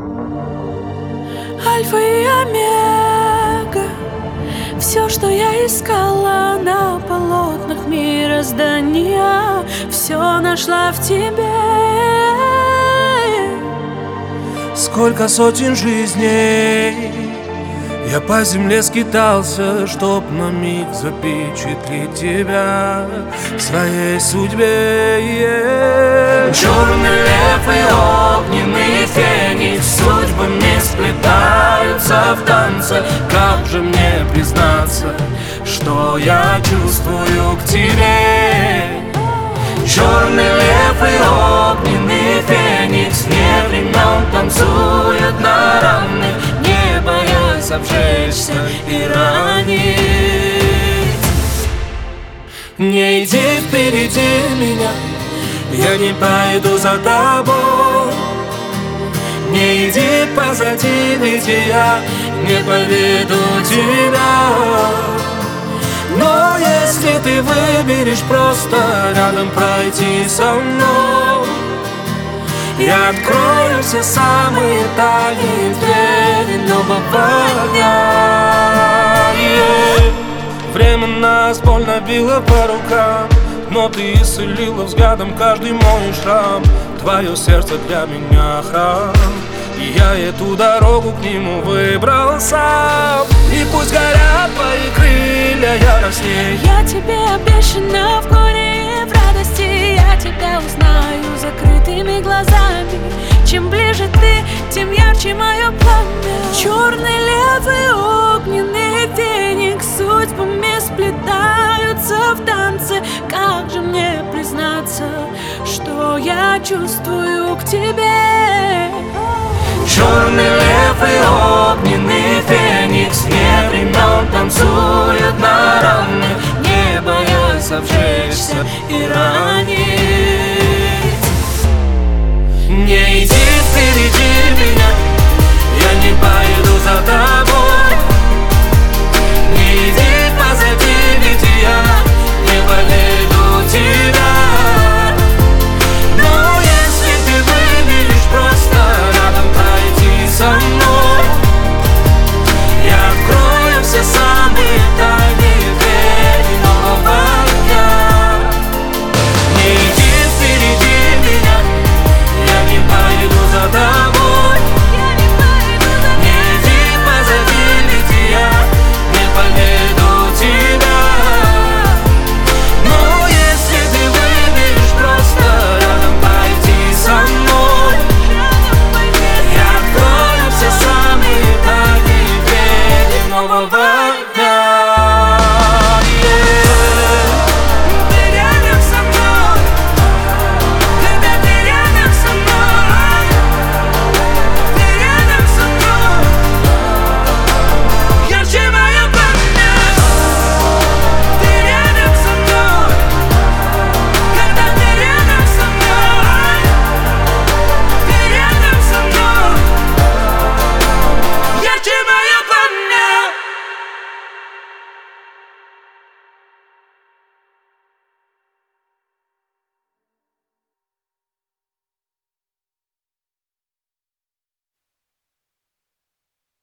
Альфа и омега, все, что я искала на полотнах мироздания, все нашла в тебе. Сколько сотен жизней я по земле скитался, чтоб на миг запечатлеть тебя в своей судьбе. Черный лев и огненный феникс судьбами сплетаются в танце. Как же мне признаться, что я чувствую к тебе? Черный лев и огненный феникс вне времен танцуют на равных, не боясь обжечься и ранить. Не иди впереди меня, я не пойду за тобой. Не иди позади, ведь я не поведу тебя. Но если ты выберешь просто рядом пройти со мной, я открою все самые тайные двери любования. Время нас больно било по рукам, но ты исцелила взглядом каждый мой шрам. Твое сердце для меня храм, и я эту дорогу к нему выбрал сам. И пусть горят твои крылья яростней, Я тебе обещана в горе и в радости, я тебя узнаю закрытыми глазами. Чем ближе ты, тем ярче мое пламя. Черный лев и огненный феникс судьбами сплетаются в танце. Как же мне признаться, что я чувствую к тебе? Черный лев и огненный феникс вне времен танцуют на равных, не боясь обжечься и ранить.